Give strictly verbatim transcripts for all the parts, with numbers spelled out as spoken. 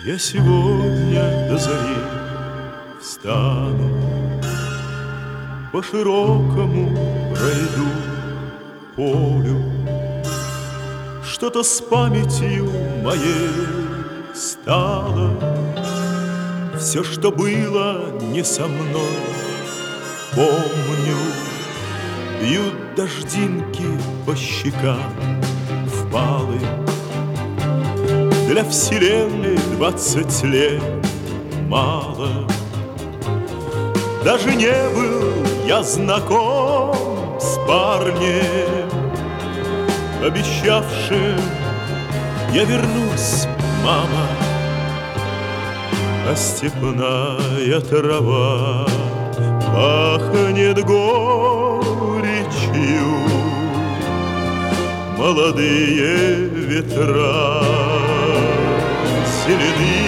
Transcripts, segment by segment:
Я сегодня до зари встану, по широкому пройду полю. Что-то с памятью моей стало, все, что было не со мной, помню. Бьют дождинки по щекам впалы. Для вселенной двадцать лет мало. Даже не был я знаком с парнем, обещавшим: я вернусь, мама. А степная трава пахнет горечью, молодые ветра зелены.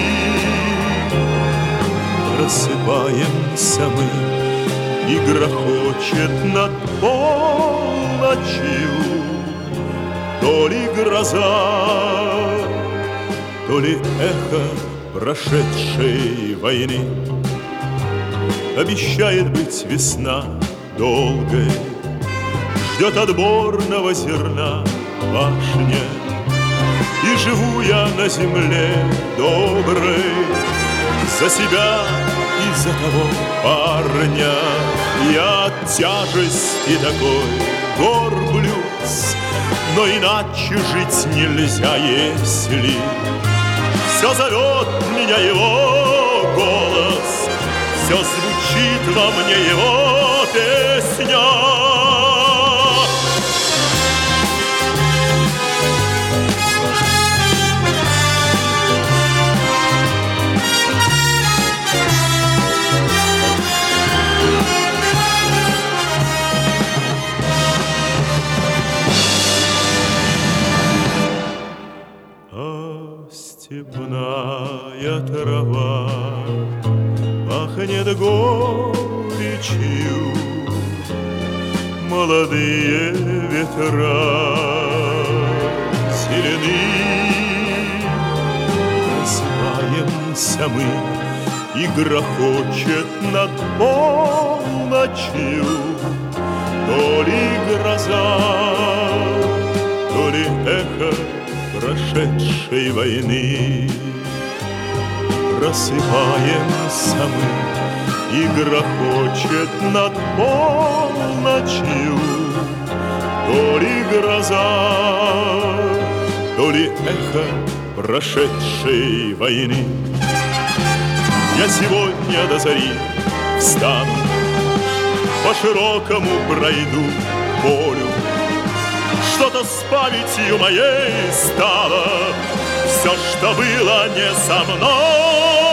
Просыпаемся мы, и грохочет над полночью то ли гроза, то ли эхо прошедшей войны. Обещает быть весна долгой, ждет отборного зерна башня. И живу я на земле доброй за себя и за того парня. Я от тяжести такой горблюсь, но иначе жить нельзя, если все зовет меня его голос, все звучит во мне его песня. Степная трава пахнет горечью, молодые ветра зелены. Просыпаемся мы, и грохочет над полночью то ли гроза, то ли эхо прошедшей войны. Просыпаемся мы, и грохочет над полночью то ли гроза, то ли эхо прошедшей войны. Я сегодня до зари встану, по широкому пройду полю. Что-то с памятью моей стало, все, что было не со мной.